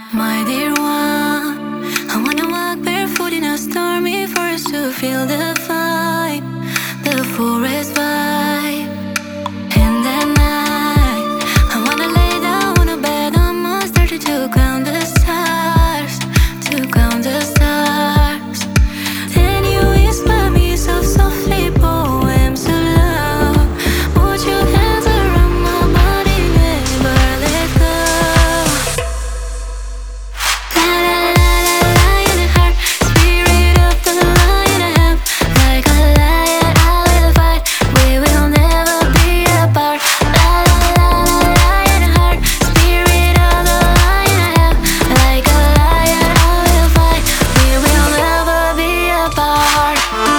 My dear one, I wanna walk barefoot in a stormy forest to feel the vibe, the forest vibe. And at night, I wanna lay down on a bed on my started to count the stars, to count the stars. Then you whisper me so softly poems of love. Put your hands around my body, never let go. La la la la lion at heart, spirit of the lion I have. Like a lion I will fight, we will never be apart. La la la la lion at heart, spirit of the lion I have. Like a lion I will fight, we will never be apart.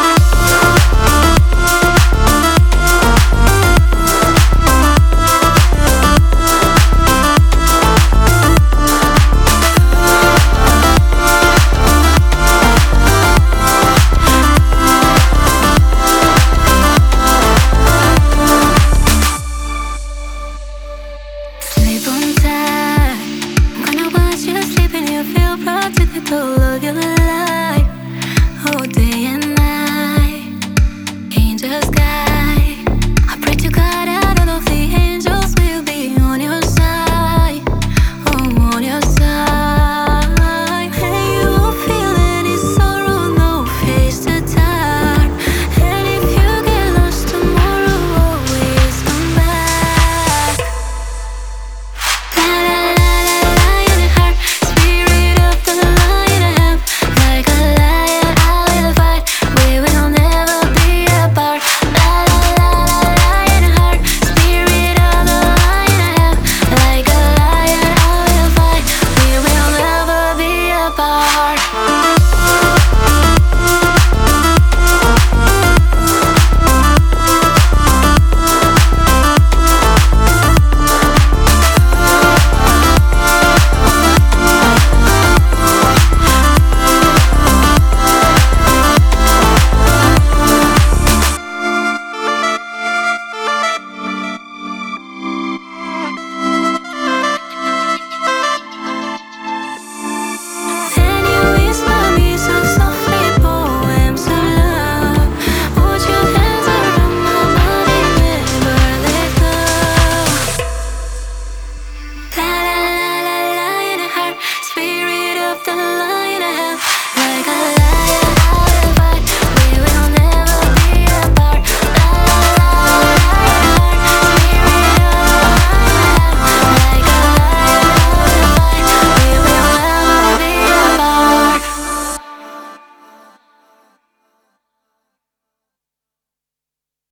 Sleep on tight. I'm gonna watch you sleep and you feel protected all of your life.